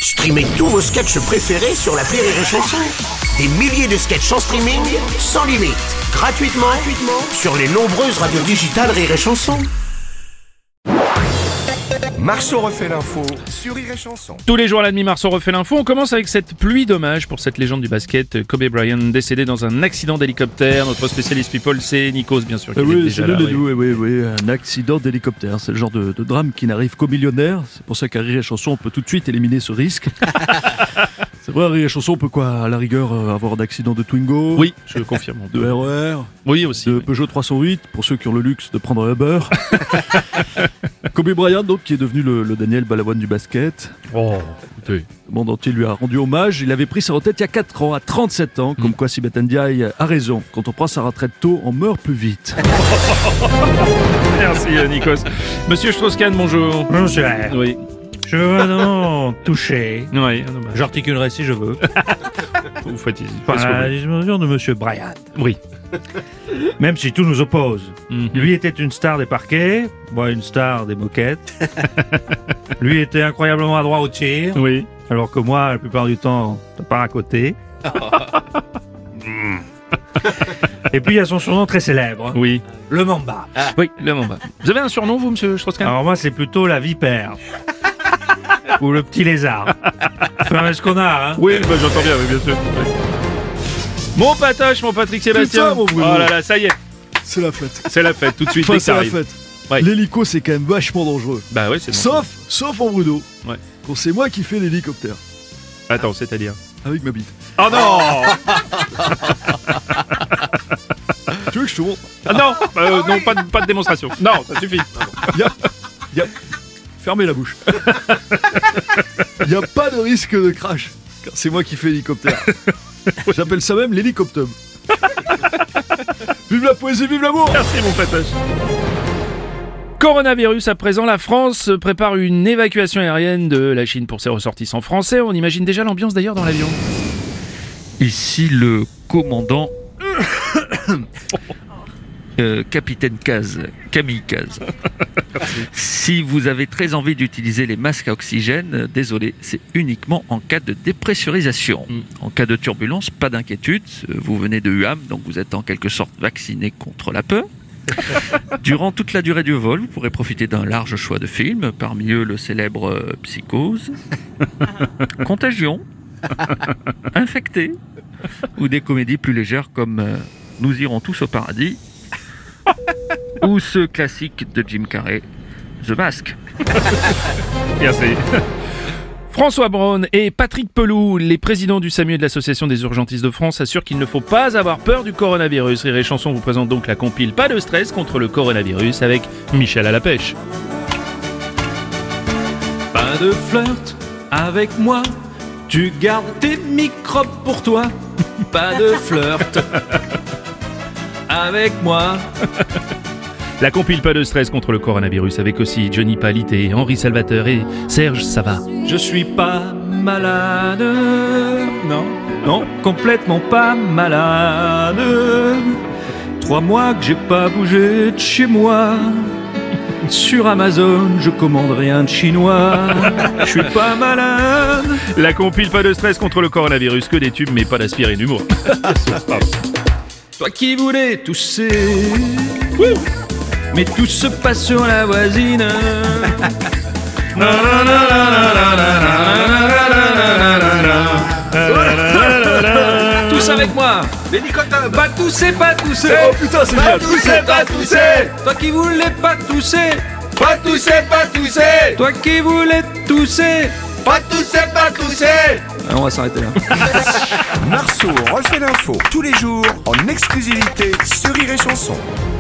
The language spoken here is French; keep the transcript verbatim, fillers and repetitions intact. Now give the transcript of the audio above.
Streamez tous vos sketchs préférés sur l'appli Rire et Chanson. Des milliers de sketchs en streaming, sans limite, gratuitement, gratuitement sur les nombreuses radios digitales Rire et Chanson. Marceau refait l'info sur Rire et Chanson. Tous les jours à la demi, Marceau refait l'info. On commence avec cette pluie d'hommage pour cette légende du basket, Kobe Bryant, décédé dans un accident d'hélicoptère. Notre spécialiste people, c'est Nikos, bien sûr. Qui Euh, est oui, déjà c'est là, le oui. oui, oui, oui, un accident d'hélicoptère. C'est le genre de, de drame qui n'arrive qu'aux millionnaires. C'est pour ça qu'à Rire et Chanson, on peut tout de suite éliminer ce risque. C'est vrai, à Rire et Chanson, on peut quoi, à la rigueur, euh, avoir d'accident de Twingo, Oui, je confirme. de R E R, Oui, aussi. de oui. Peugeot trois cent huit, pour ceux qui ont le luxe de prendre un Uber. Kobe Bryant, donc, qui est devenu le, le Daniel Balavoine du basket. Oh, écoutez. Le monde entier lui a rendu hommage. Il avait pris sa retraite il y a quatre ans, à trente-sept ans. Comme Mm. quoi Sibeth Ndiaye a raison. Quand on prend sa retraite tôt, on meurt plus vite. Merci, euh, Nikos. Monsieur Strauss-Kahn, bonjour. Bonjour. Oui. Je veux vraiment toucher. Oui, J'articulerai si je veux. vous faites ici. Par la disposition de Monsieur Bryant. Oui. Même si tout nous oppose. Mhm. Lui était une star des parquets, moi une star des moquettes. Lui était incroyablement adroit au tir, Oui. alors que moi, la plupart du temps, ça part à côté. Et puis il y a son surnom très célèbre, Oui. le Mamba. Oui, le Mamba. Vous avez un surnom, vous, monsieur Strauss-Kahn? Alors moi, c'est plutôt la vipère. Ou le petit lézard. Enfin, ce qu'on a, hein. Oui, bah, j'entends bien, oui, bien sûr. Oui. Mon patoche, mon Patrick Sébastien. Putain, mon Bruno. Oh là là, ça y est, C'est la fête. c'est la fête, tout de suite, Enfin, dès que c'est ça la arrive. fête. Ouais. L'hélico, c'est quand même vachement dangereux. Bah ouais, c'est bon. Sauf, sauf en Bruno. Ouais. Quand c'est moi qui fais l'hélicoptère. Attends, c'est-à-dire? Avec ma bite. Oh non. Tu veux que je te montre? Ah non, euh, non, pas de, pas de démonstration. Non, ça suffit. Y'a, y'a... Fermez la bouche. Il n'y a pas de risque de crash. Car c'est moi qui fais l'hélicoptère. J'appelle ça même l'hélicoptère. Vive la poésie, vive l'amour! Merci, mon patoche. Coronavirus, à présent, la France prépare une évacuation aérienne de la Chine pour ses ressortissants français. On imagine déjà l'ambiance d'ailleurs dans l'avion. Ici le commandant euh, Capitaine Caz, Camille Caz. Si vous avez très envie d'utiliser les masques à oxygène, euh, désolé, c'est uniquement en cas de dépressurisation. Mm. En cas de turbulence, pas d'inquiétude, euh, vous venez de U A M, donc vous êtes en quelque sorte vacciné contre la peur. Durant toute la durée du vol, vous pourrez profiter d'un large choix de films, parmi eux le célèbre euh, Psychose, Contagion, Infecté, ou des comédies plus légères comme euh, Nous irons tous au paradis, ou ce classique de Jim Carrey, The Mask. Merci. François Braun et Patrick Pelou, les présidents du SAMU et de l'Association des urgentistes de France, assurent qu'il ne faut pas avoir peur du coronavirus. Rire et Chanson vous présente donc la compile Pas de stress contre le coronavirus avec Michel à la pêche. Pas de flirt avec moi, tu gardes tes microbes pour toi. Pas de flirt avec moi. La compile Pas de stress contre le coronavirus avec aussi Johnny Palité, Henri Salvateur et Serge Sava. Je suis pas malade. Non. Non, complètement pas malade. Trois mois que j'ai pas bougé de chez moi. Sur Amazon, je commande rien de chinois. Je suis pas malade. La compile Pas de stress contre le coronavirus, que des tubes mais pas d'aspirine humour. Toi qui voulais tousser. Mais tout se passe sur la voisine. Tous avec moi. L'hélicoptère. Pas tousser, pas tousser. Oh putain, c'est génial! tousser, pas tousser. Toi qui voulais pas tousser. Pas tousser, pas tousser. Toi qui voulais tousser. Pas tousser, pas tousser. Ah, on va s'arrêter là. Marceau refait l'info tous les jours en exclusivité sur Rire et Chanson.